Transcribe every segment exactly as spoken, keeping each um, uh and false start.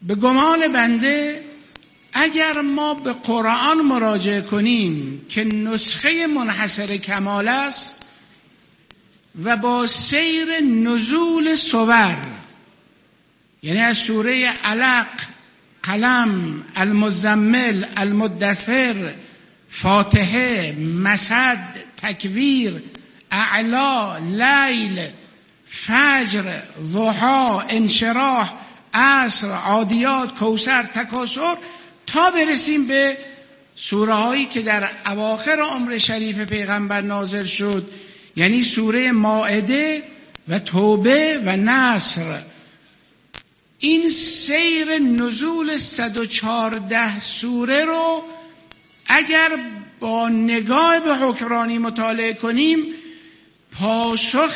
به گمان بنده اگر ما به قرآن مراجعه کنیم که نسخه منحصر کمال است و با سیر نزول سور، یعنی از سوره علق، قلم، المزمل، المدثر، فاتحه، مسد، تکویر، اعلا، لیل، فجر، ضحی، انشراح، عصر، عادیات، کوثر، تکاثر، تا برسیم به سوره هایی که در اواخر عمر شریف پیغمبر نازل شد، یعنی سوره مائده و توبه و نصر. این سیر نزول صد و چهارده سوره رو اگر با نگاه به حکمرانی مطالعه کنیم، پاسخ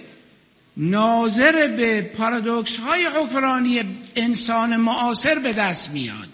ناظر به پارادوکس های حکمرانی انسان معاصر به دست میاد.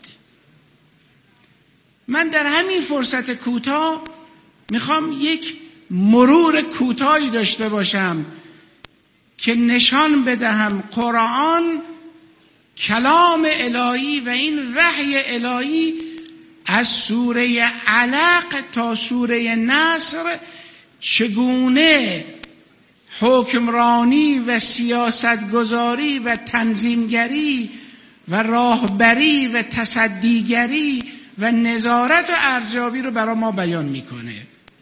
من در همین فرصت کوتاه میخوام یک مرور کوتاهی داشته باشم که نشان بدهم قرآن کلام الهی و این وحی الهی از سوره علق تا سوره نصر چگونه حکمرانی و سیاستگذاری و تنظیمگری و راهبری و تصدیگری و نظارت و ارزیابی رو برای ما بیان میکنه.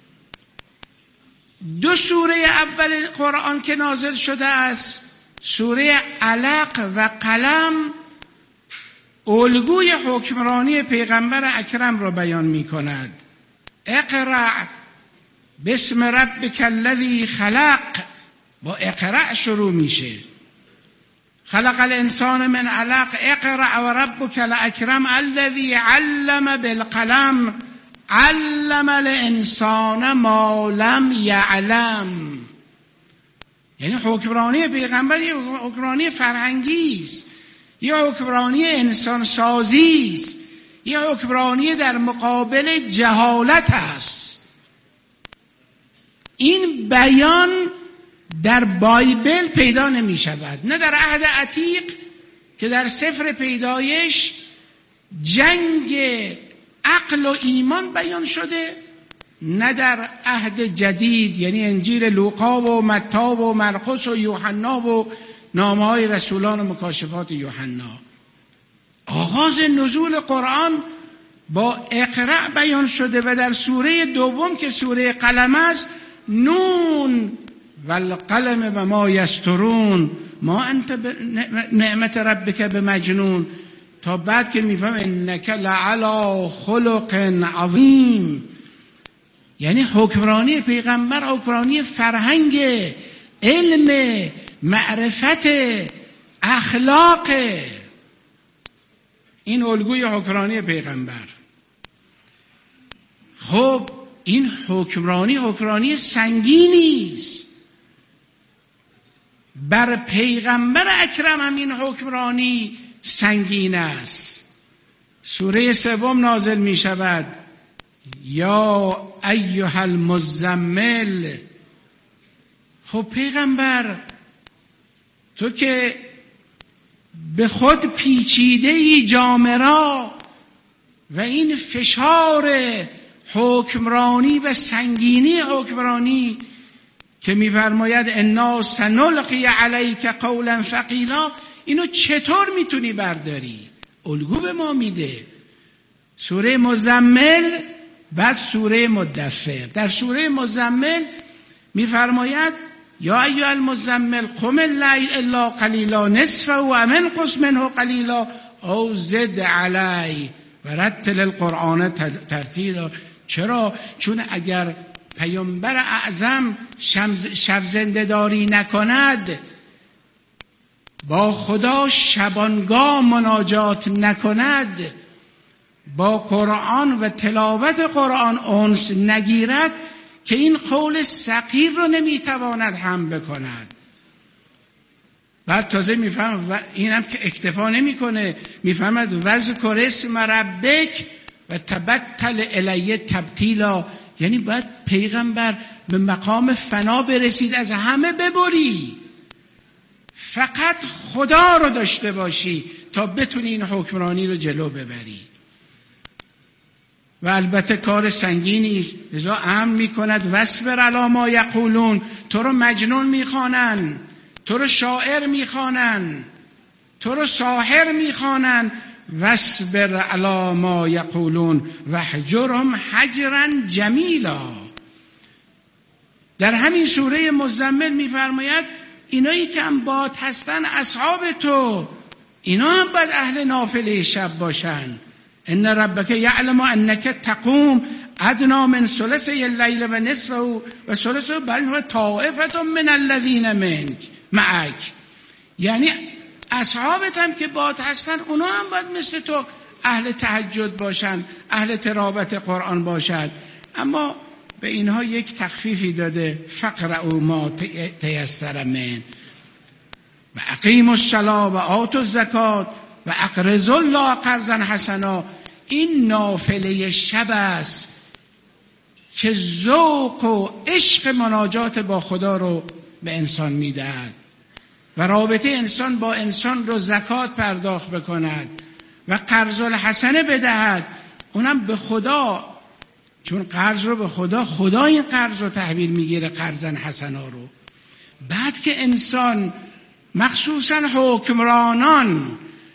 دو سوره اول قرآن که نازل شده است، سوره علق و قلم، الگوی حکمرانی پیغمبر اکرم را بیان میکند. اقرأ بسم ربک الذی خلق، با اقرأ شروع میشه. خلق الانسان من علق، اقرأ و ربک الاکرم الذی علم بالقلم علم الانسان ما لم یعلم. یعنی حکمرانی پیغمبر یه حکمرانی فرهنگی است، یه حکمرانی انسان سازی است، یه حکمرانی در مقابل جهالت است. این بیان در بایبل پیدا نمی شود، نه در عهد عتیق که در سفر پیدایش جنگ عقل و ایمان بیان شده، نه در عهد جدید یعنی انجیل لوقا و متی و مرقس و یوحنا و نامه‌های رسولان و مکاشفات یوحنا. آغاز نزول قرآن با اقرأ بیان شده و در سوره دوم که سوره قلم است، نون والقلم و ما یسطرون ما انت نعمت ربک بمجنون، تا بعد که میفهم انک لعلی خلق عظیم. یعنی حکمرانی پیغمبر حکمرانی فرهنگ، علم، معرفت، اخلاق. این الگوی حکمرانی پیغمبر. خب این حکمرانی حکمرانی سنگینی است. بر پیغمبر اکرم هم این حکمرانی سنگین است. سوره سوم نازل می شود، یا ایها المزمل. خب پیغمبر تو که به خود پیچیده ای جامه را و این فشار حکمرانی و سنگینی حکمرانی که می‌فرماید انا سنلقی علیک قولا ثقیلا، اینو چطور میتونی برداری؟ الگو به ما میده. سوره مزمل، بعد سوره مدثر. در سوره مزمل می‌فرماید یا ایها المزمل قم اللیل الا قلیلا نصفه و انقص منه قلیلا او زد علی و رتل القرآن ترتیلا. چرا؟ چون اگر پیامبر اعظم شب زنده داری نکند، با خدا شبانگاه مناجات نکند، با قرآن و تلاوت قرآن انس نگیرد، که این قول ثقیل رو نمیتواند هم بکند. بعد تازه میفهم و اینم که اکتفا نمیکنه، میفهمد وذکر اسم ربک و تبتل الیه تبتیلا. یعنی باید پیغمبر به مقام فنا برسید، از همه ببری، فقط خدا رو داشته باشی، تا بتونی این حکمرانی رو جلو ببری. و البته کار سنگینی است، لذا امر میکند واصبر علی ما یقولون. تو رو مجنون میخوانن، تو رو شاعر میخوانن، تو رو ساحر میخوانن. واصبر علی ما یقولون واهجرهم هجرا جمیلا. در همین سوره مزمل میفرماید اینایی که هم باد هستن اصحاب تو، اینا هم باید اهل نافله شب باشن. ان ربک یعلم انک تقوم ادنا من ثلثی اللیل و نصفه و ثلثه بل طائفه من الذین منک معک. یعنی اصحابت هم که باد هستن اونا هم باید مثل تو اهل تهجد باشن، اهل تلاوت قرآن باشد. اما به اینها یک تخفیفی داده، فقرؤوا ما تیسر من و اقیموا الصلاة و آتوا الزکات و اقرضوا الله قرضا حسنا. این نافله شب است که ذوق و عشق مناجات با خدا رو به انسان میدهد و رابطه انسان با انسان رو زکات پرداخت بکند و قرض الحسنه بدهد، اونم به خدا، چون قرض رو به خدا، خدا این قرض رو تحویل میگیره، قرضا حسنا رو. بعد که انسان مخصوصا حکمرانان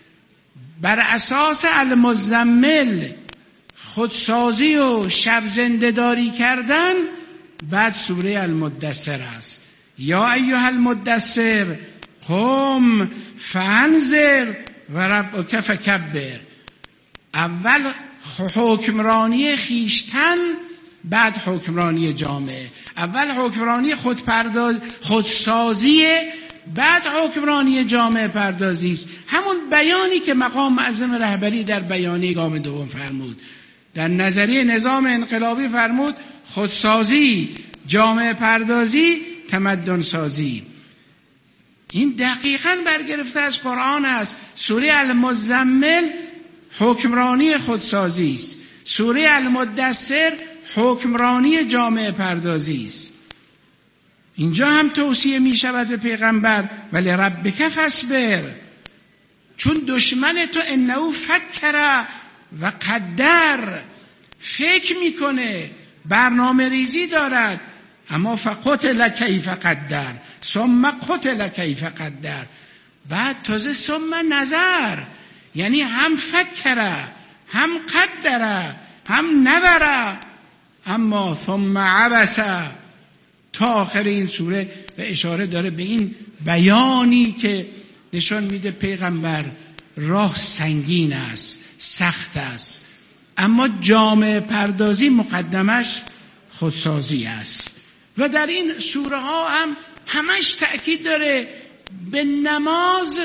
بر اساس المزمل خودسازی و شب زنده‌داری کردن، بعد سوره المدثر است. یا ایها المدثر قم فانذر و ربک فکبر. اول حکمرانی خیشتن، بعد حکمرانی جامعه. اول حکمرانی خودپرداز خودسازی، بعد حکمرانی جامعه پردازی است. همون بیانی که مقام معظم رهبری در بیانیه گام دوم فرمود، در نظریه نظام انقلابی فرمود خودسازی، جامعه پردازی، تمدن سازی. این دقیقاً برگرفته از قرآن است. سوره المزمل حکمرانی خودسازی است، سوره المدثر حکمرانی جامعه پردازی است. اینجا هم توصیه می شود به پیغمبر ولی ربک فاصبر، چون دشمن تو انه فکر و قدر، فکر میکنه، برنامه ریزی دارد، اما فقتل کیف قدر ثم قتل کیف قدر. بعد تازه ثم نظر، یعنی هم فکر هم قدر هم نظر، اما ثم عبس. تا آخر این سوره به اشاره داره به این بیانی که نشان میده پیغمبر راه سنگین است، سخت است، اما جامعه پردازی مقدمش خودسازی است. و در این سوره ها هم همش تأکید داره به نماز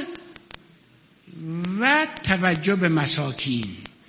و توجه به مساکین.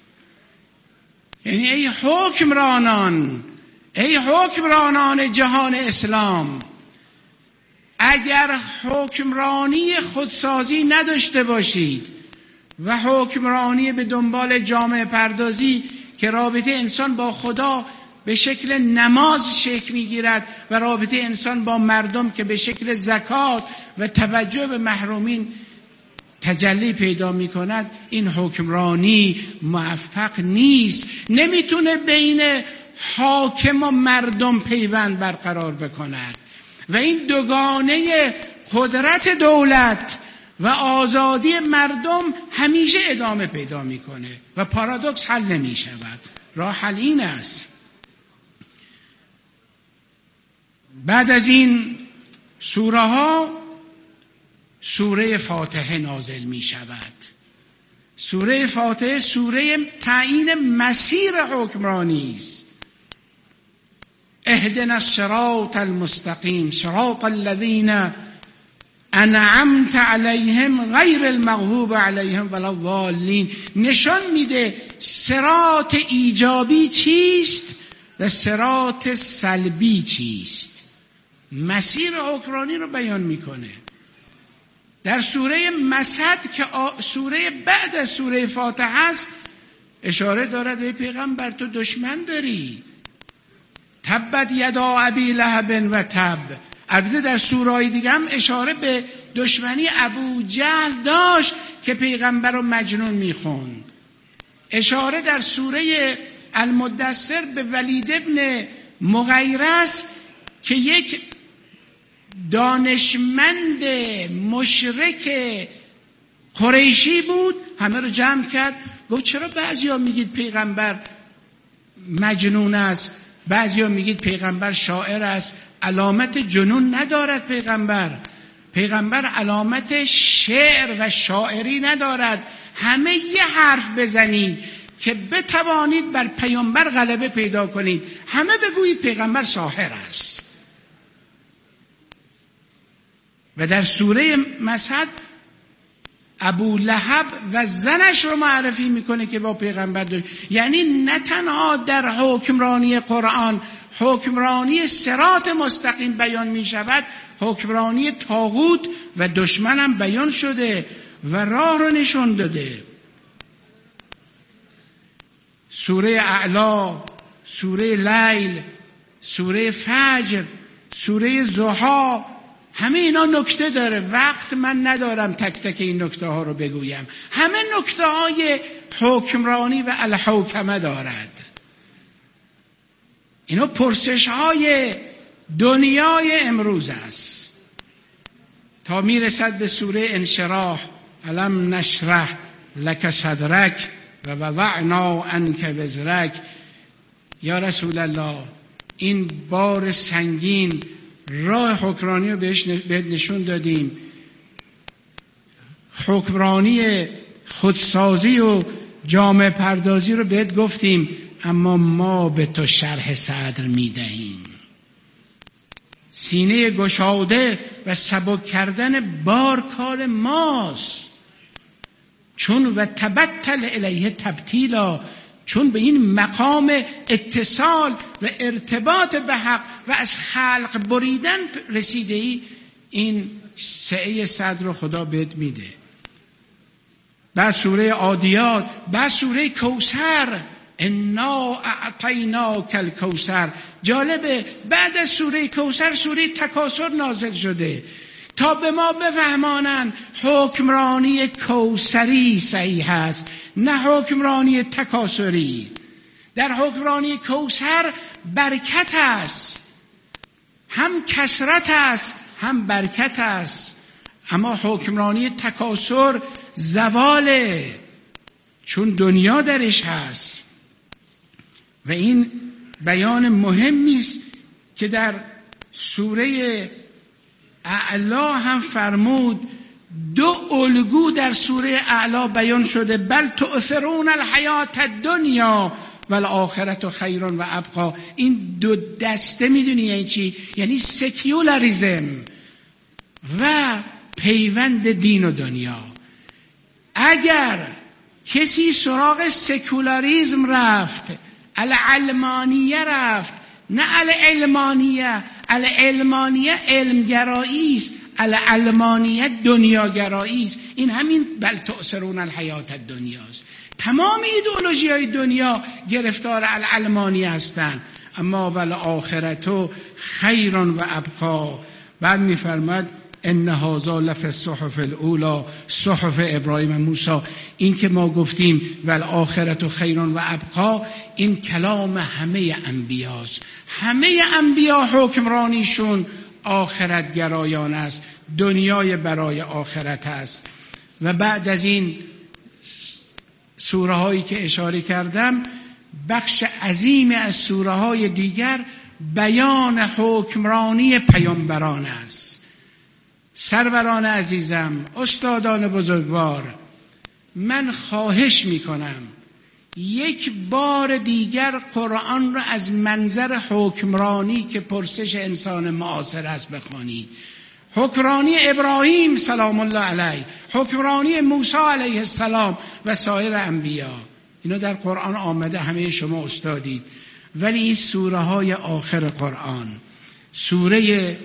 یعنی ای حکمرانان، ای حکمرانان جهان اسلام، اگر حکمرانی خودسازی نداشته باشید و حکمرانی به دنبال جامعه پردازی که رابطه انسان با خدا به شکل نماز شکل میگیرد و رابطه انسان با مردم که به شکل زکات و توجه به محرومین تجلی پیدا می کند، این حکمرانی موفق نیست. نمیتونه بین حاکم و مردم پیوند برقرار بکند و این دوگانه قدرت دولت و آزادی مردم همیشه ادامه پیدا میکنه و پارادوکس حل نمی شود. راه حل این است. بعد از این سوره ها سوره فاتحه نازل می شود. سوره فاتحه سوره تعیین مسیر حکمرانی است. اهدنا الصراط المستقیم صراط الذین انعمت علیهم غیر المغضوب علیهم ولا الضالین. نشان میده صراط ایجابی چیست و صراط سلبی چیست. مسیر حکمرانی رو بیان میکنه. در سوره مسد که سوره بعد از سوره فاتحه است اشاره دارد ای پیغمبر تو دشمن داری. تبت یدا ابی لهب و تب، البته در سوره‌های دیگه هم اشاره به دشمنی ابو جهل داشت که پیغمبر رو مجنون میخوند. اشاره در سوره المدثر به ولید ابن مغیرس که یک دانشمند مشرک قریشی بود، همه رو جمع کرد گفت چرا بعضیا میگید پیغمبر مجنون است، بعضیا میگید پیغمبر شاعر است؟ علامت جنون ندارد پیغمبر. پیغمبر علامت شعر و شاعری ندارد. همه یه حرف بزنید که بتوانید بر پیامبر غلبه پیدا کنید، همه بگویید پیغمبر ساحر است. و در سوره مسد ابو لهب و زنش رو معرفی میکنه که با پیغمبر دو... یعنی نه تنها در حکمرانی قرآن حکمرانی صراط مستقیم بیان میشود، حکمرانی طاغوت و دشمن هم بیان شده و راه رو نشون داده. سوره اعلا، سوره لیل، سوره فجر، سوره ضحی، همه اینا نکته داره. وقت من ندارم تک تک این نکته ها رو بگویم. همه نکته های حکمرانی و الحوکمه دارد. اینا پرسش های دنیای امروز است تا میرسد به سوره انشراح، الم نشرح لک صدرک و وضعنا عنک وزرک. یا رسول الله، این بار سنگین راه حکمرانی رو بهش نشون دادیم، حکمرانی خودسازی و جامعه پردازی رو بهت گفتیم، اما ما به تو شرح صدر میدهیم. سینه گشاده و سبک کردن بار کار ماست. چون و تبتل الیه تبتیلا، چون به این مقام اتصال و ارتباط به حق و از خلق بریدن رسیده ای، این سعی صدر رو خدا بهت میده. بعد سوره عادیات، بعد سوره کوثر، انا اعطیناک الکوثر. جالبه بعد از سوره کوثر سوره تکاثر نازل شده تا به ما بفهمانن حکمرانی کوثری صحیح است، نه حکمرانی تکاثری. در حکمرانی کوثر برکت است، هم کثرت است هم برکت است. اما حکمرانی تکاثر زواله، چون دنیا درش هست. و این بیان مهمی است که در سوره اعلا هم فرمود. دو الگو در سوره اعلا بیان شده، بل تؤثرون الحیات الدنیا والآخرة خیر و ابقا. این دو دسته میدونی یعنی چی؟ یعنی سکیولاریزم و پیوند دین و دنیا. اگر کسی سراغ سکولاریزم رفت، العلمانیه رفت، نه العلمانیه. العلمانیه علمگرایی است، العلمانیه دنیاگرایی است. این همین بل تؤثرون الحیات الدنیاست. تمام ایدئولوژی های دنیا گرفتار العلمانیه هستند، اما والآخرة خیر و ابقا. بعد میفرماد ان هذا لفی الصحف الاولی صحف ابراهیم و موسی. این که ما گفتیم والآخرة خیر و ابقا، این کلام همه انبیاست. همه انبیا حکمرانیشون آخرت گرایان است، دنیای برای آخرت است. و بعد از این سوره هایی که اشاره کردم، بخش عظیم از سوره های دیگر بیان حکمرانی پیامبران است. سروران عزیزم، استادان بزرگوار، من خواهش میکنم یک بار دیگر قرآن را از منظر حکمرانی که پرسش انسان معاصر است بخوانید. حکمرانی ابراهیم سلام الله علیه، حکمرانی موسی علیه السلام و سایر انبیا، اینا در قرآن آمده، همه شما استادید. ولی این سوره های آخر قرآن، سوره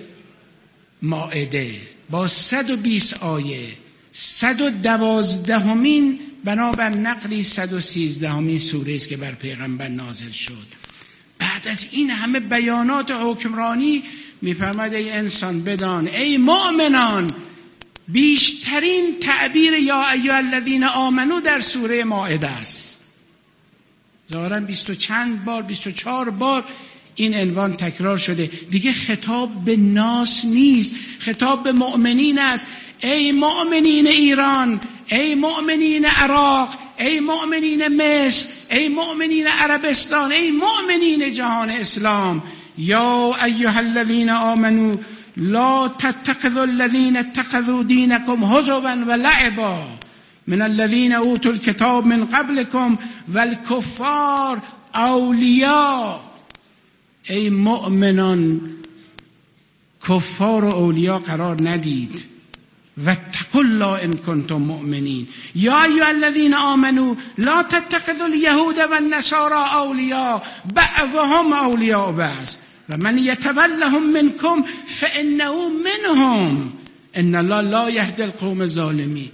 مائده با صد و بیست آیه، صد و دوازدهمین بنابر نقلی صد و سیزدهمین سوره است که بر پیغمبر نازل شد. بعد از این همه بیانات حکمرانی میفرماید ای انسان بدان، ای مؤمنان، بیشترین تعبیر یا ایها الذین آمنو در سوره مائده است. ظاهراً بیست و چند بار، بیست و چهار بار این عنوان تکرار شده. دیگه خطاب به ناس نیست، خطاب به مؤمنین است. ای مؤمنین ایران، ای مؤمنین عراق، ای مؤمنین مصر، ای مؤمنین عربستان، ای مؤمنین جهان اسلام، یا ایها الذین آمنو لا تتخذوا الذین اتخذوا دینکم هزوا و لعبا من الذین اوتوا الکتاب من قبلکم والکفار اولیاء. ای مؤمنان، کفار و اولیاء قرار ندید. واتقوا الله ان کنتم مؤمنین. یا ایها الذین آمنوا لا تتخذوا اليهود والنصارى اولیاء بعضهم اولیاء بعض و من یتولهم منکم فانه منهم ان الله لا یهدی القوم الظالمین.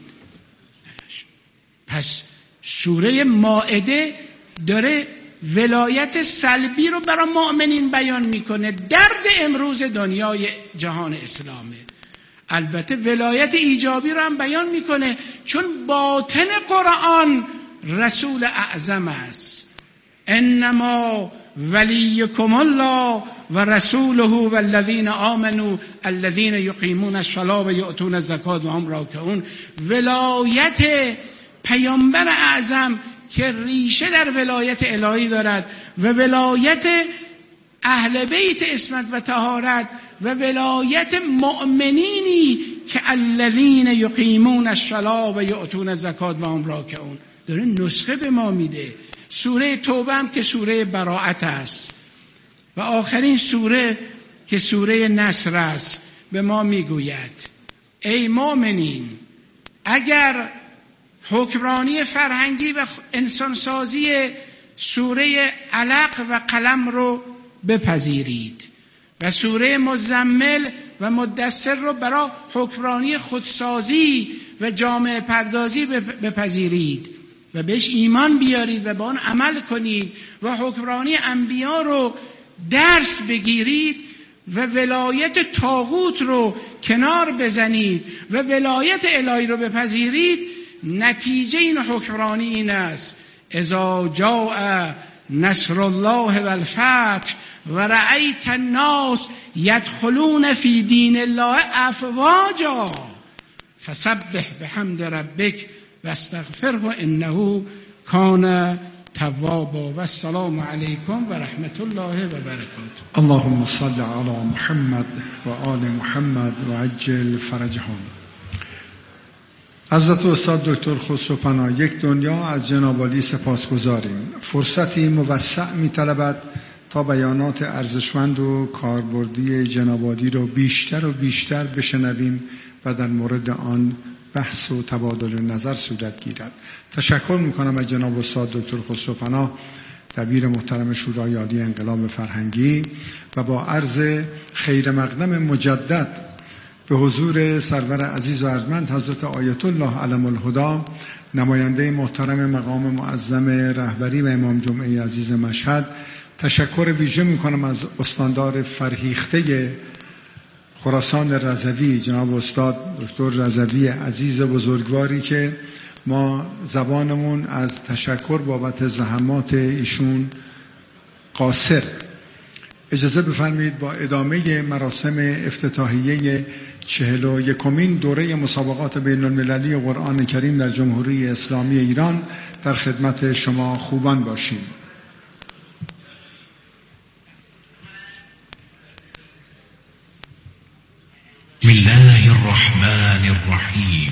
پس سوره مائده داره ولایت سلبی رو برای مؤمنین بیان میکنه. درد امروز دنیای جهان اسلامه. البته ولایت ایجابی رو هم بیان میکنه، چون باطن قرآن رسول اعظم است. انما ولیکم الله و رسوله والذین آمنوا الذین یقیمون الصلاة و یؤتون الزکاة و هم راکعون. ولایت پیامبر اعظم که ریشه در ولایت الهی دارد و ولایت اهل بیت عصمت و طهارت و ولایت مؤمنینی که الذین یقیمون الصلاة و یؤتون الزکاة و هم راکعون داره نسخه به ما میده. سوره توبه هم که سوره براءت است و آخرین سوره که سوره نصر است به ما میگوید ای مؤمنین، اگر حکمرانی فرهنگی و انسانسازی سوره علق و قلم رو بپذیرید و سوره مزمل و مدثر رو برای حکمرانی خودسازی و جامعه پردازی بپذیرید و بهش ایمان بیارید و با آن عمل کنید و حکمرانی انبیا رو درس بگیرید و ولایت طاغوت رو کنار بزنید و ولایت الهی رو بپذیرید، نتیجه این حکمرانی این است: اذا جاء نصر الله والفتح و رأیت الناس یدخلون فی دین الله افواجا فسبح بحمد ربک واستغفره انه کان توابا. و السلام علیکم و رحمت الله و برکاته. اللهم صل علی محمد و آل محمد و عجل فرجهم. حضرت استاد دکتر خسرو پناه، یک دنیا از جناب عالی سپاسگزاریم. فرصتی موسع می‌طلبد تا بیانات ارزشمند و کاربردی جناب عالی را بیشتر و بیشتر بشنویم و در مورد آن بحث و تبادل نظر صورت گیرد. تشکر میکنم از جناب استاد دکتر خسرو پناه، دبیر محترم شورای عالی انقلاب فرهنگی، و با عرض خیر مقدم مجدد به حضور سرور عزیز و ارجمند حضرت آیت الله علم الهدی، نماینده محترم مقام معظم رهبری و امام جمعه عزیز مشهد، تشکر ویژه میکنم از استاندار فرهیخته خراسان رضوی جناب استاد دکتر رضوی عزیز بزرگواری که ما زبانمون از تشکر بابت زحمات ایشون قاصر. اجازه بفرمایید با ادامه مراسم افتتاحیه چهل و یکمین دوره مسابقات بین المللی قرآن کریم در جمهوری اسلامی ایران در خدمت شما خوبان باشیم. بسم الله الرحمن الرحیم.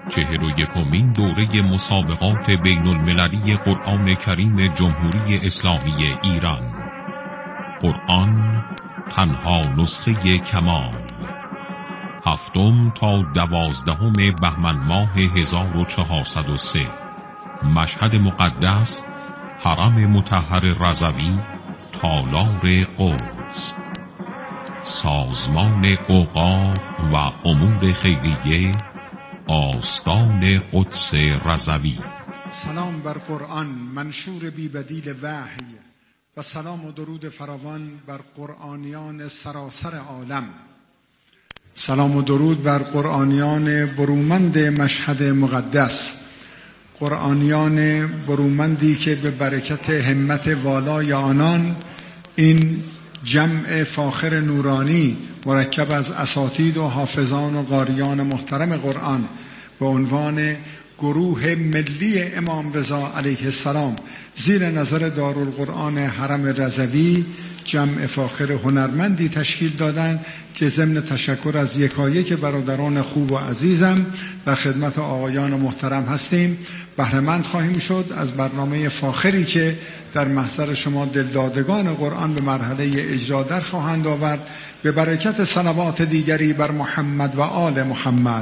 چهل و یکمین دوره مسابقات بین المللی قرآن کریم جمهوری اسلامی ایران. قرآن تنها نسخه کمال، هفتم تا دوازدهم بهمن ماه هزار و چهارصد و سه. مشهد مقدس حرم مطهر رضوی، تالار قدس. سازمان اوقاف و امور خیریه، آستان قدس رضوی. سلام بر قرآن منشور بی بدیل وحی و سلام و درود فراوان بر قرآنیان سراسر عالم. سلام و درود بر قرآنیان برومند مشهد مقدس، قرآنیان برومندی که به برکت همت والای آنان این جمع فاخر نورانی مرکب از اساتید و حافظان و قاریان محترم قرآن به عنوان گروه ملی امام رضا علیه السلام زیر نظر دارالقرآن حرم رضوی جمع فاخر هنرمندی تشکیل دادند که ضمن تشکر از یکایک برادران خوب و عزیزم در خدمت آقایان محترم هستیم بهره‌مند خواهیم شد از برنامه فاخری که در محضر شما دلدادگان قرآن به مرحله اجرا در خواهند آورد به برکت صلوات دیگری بر محمد و آل محمد.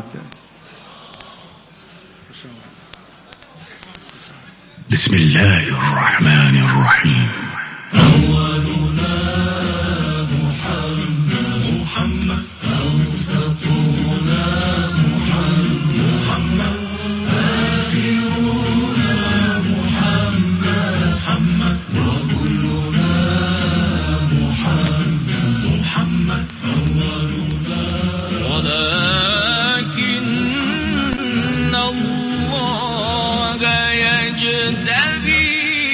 بسم الله الرحمن الرحیم. أولنا محمد محمد أوسطنا محمد محمد آخرنا محمد محمد وكلنا محمد محمد أولنا ولكن الله يجتبي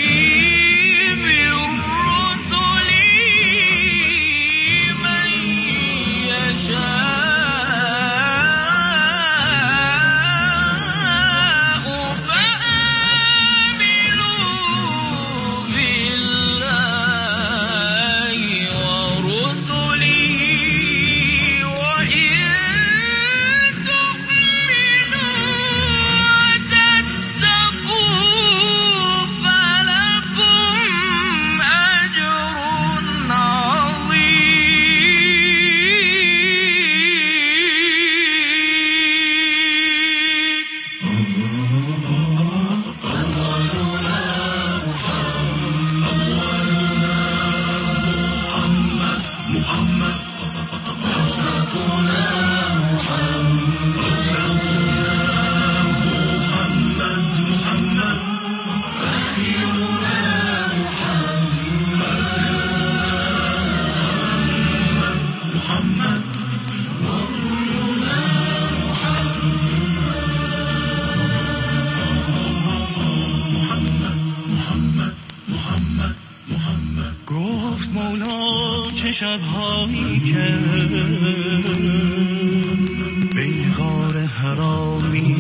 شب‌هایی که بین غار حرا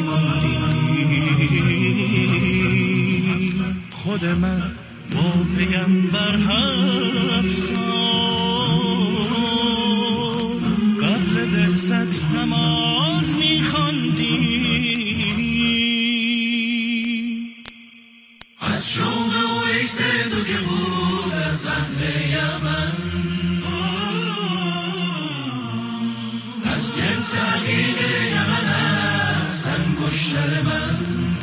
می‌ماندیم خود من با پیامبر هفت سال قبل بعثت نماز می‌خواندیم از شوق و عیس تو که بود از اهل یمن سعید یمن است انگشتر من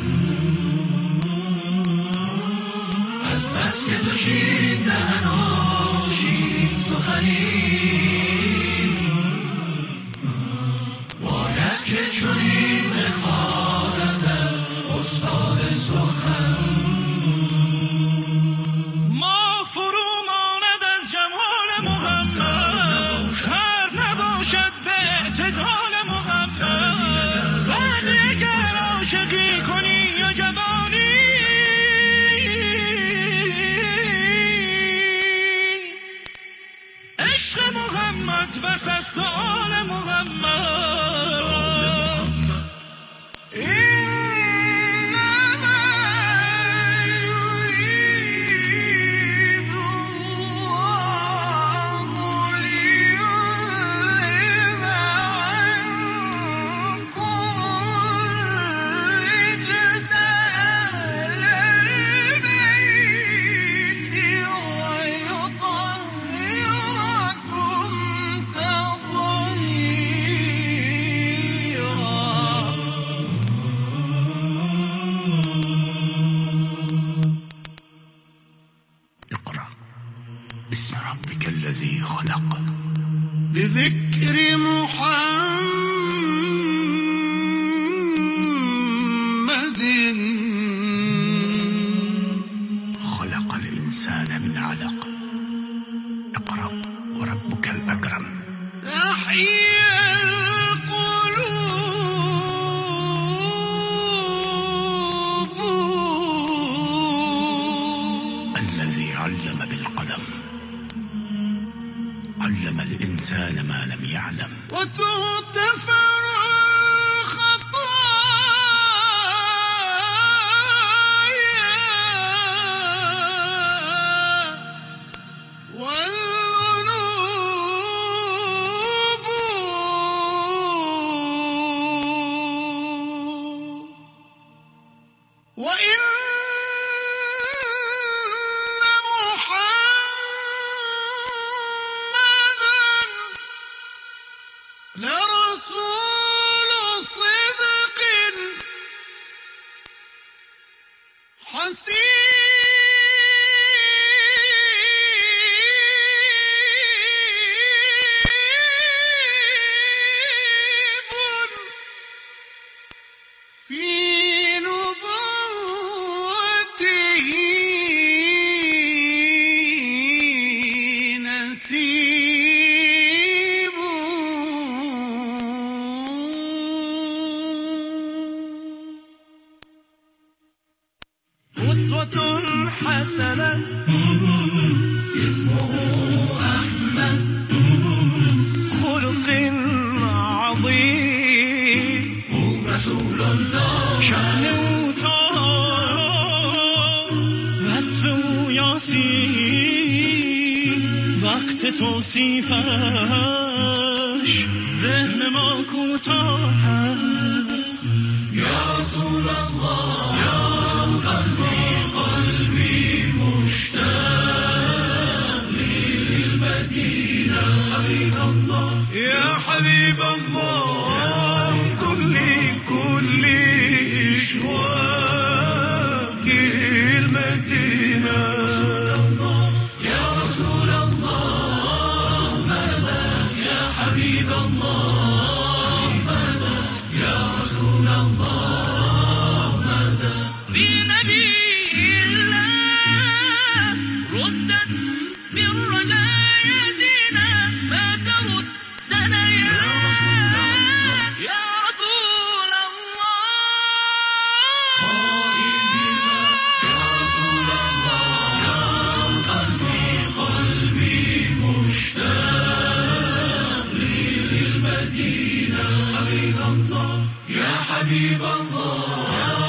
از بس که تو شیر دهن و شیر سخنی باید که چنین بخواند استاد سخن ما فرو ماند از جمال محمد خر نباشد به اعتدال محمد زد اگر عاشقی کنی یا جوانی عشق محمد بس است و آل محمد باسم ربك الذي خلق. بذكر محمد خلق الإنسان من علق. اقرأ وربك الأكرم. أحيا القلوب الذي علم بالقلم. علم الإنسان ما لم يعلم. وتغتفر الخطايا والذنوب وإن لرسول صدق حسيب في نبوته نسيب. أسوة حسنة اسمه أحمد خلق عظيم رسول الله شأنه وصف یاسین وقت توصیفش ذهن ما کوتاه هست. یا رسول الله یا قلبی قلبی مشتاق للمدینه حبیب الله یا حبیب الله کلی کلی اشواق المدینه یا رسول الله مدد یا حبیب الله مدد یا رسول الله مدد. بنبي الله ردت بالرجاء يدينا ما تردنا يا يا رسول الله يا رسول الله يا قلبي قلبي مشتاق للمدينة حبيب الله يا حبيب الله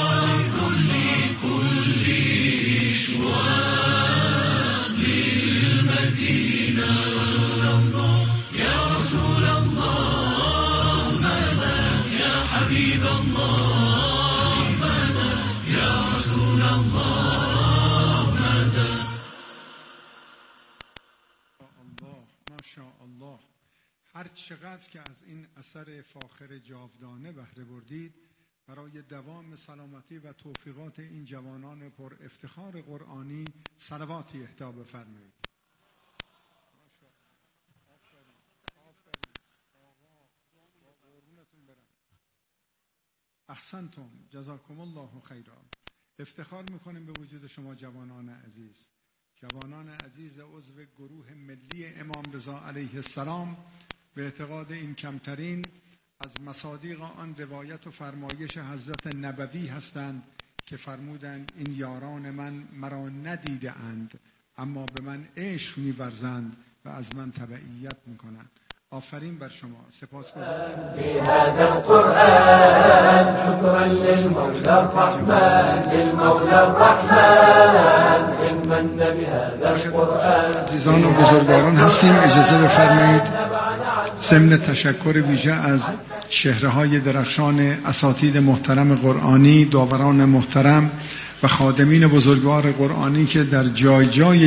هر چقدر که از این اثر فاخر جاودانه بهره بردید برای دوام سلامتی و توفیقات این جوانان پر افتخار قرآنی صلواتی اهدا بفرمایید. احسنتم جزاکم الله خیرا. افتخار میکنیم به وجود شما جوانان عزیز، جوانان عزیز عضو گروه ملی امام رضا علیه السلام. به اعتقاد این کمترین از مصادیق آن روایت و فرمایش حضرت نبوی هستند که فرمودند این یاران من مرا ندیده اند اما به من عشق می‌ورزند و از من تبعیت می‌کنند. آفرین بر شما. سپاسگزارم. بهذا القرآن شكرا للمولى الرحمن للمولى الرحمن من بهذا القرآن. عزیزان و بزرگواران هستیم، اجازه بفرمایید ضمن تشکر ویژه از چهره‌های درخشان اساتید محترم قرآنی، داوران محترم و خادمین بزرگوار قرآنی که در جای جای